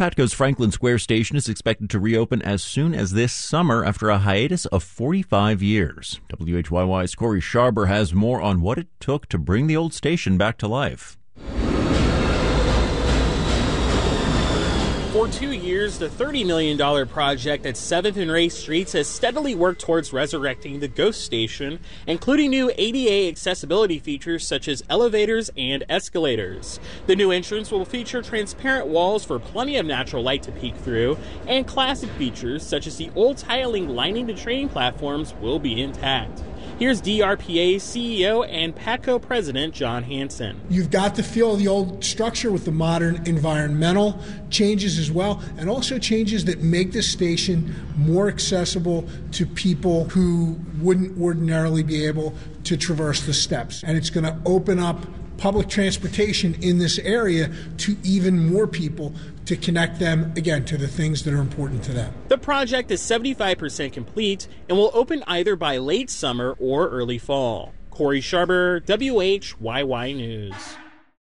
Patco's Franklin Square station is expected to reopen as soon as this summer after a hiatus of 45 years. WHYY's Corey Sharber has more on what it took to bring the old station back to life. For 2 years, the $30 million project at 7th and Ray Streets has steadily worked towards resurrecting the ghost station, including new ADA accessibility features such as elevators and escalators. The new entrance will feature transparent walls for plenty of natural light to peek through, and classic features such as the old tiling lining the train platforms will be intact. Here's DRPA's CEO and Patco President John Hanson. You've got the feel of the old structure with the modern environmental changes as well, and also changes that make the station more accessible to people who wouldn't ordinarily be able to traverse the steps. And it's going to open up public transportation in this area to even more people to connect them, again, to the things that are important to them. The project is 75% complete and will open either by late summer or early fall. Corey Sharber, WHYY News.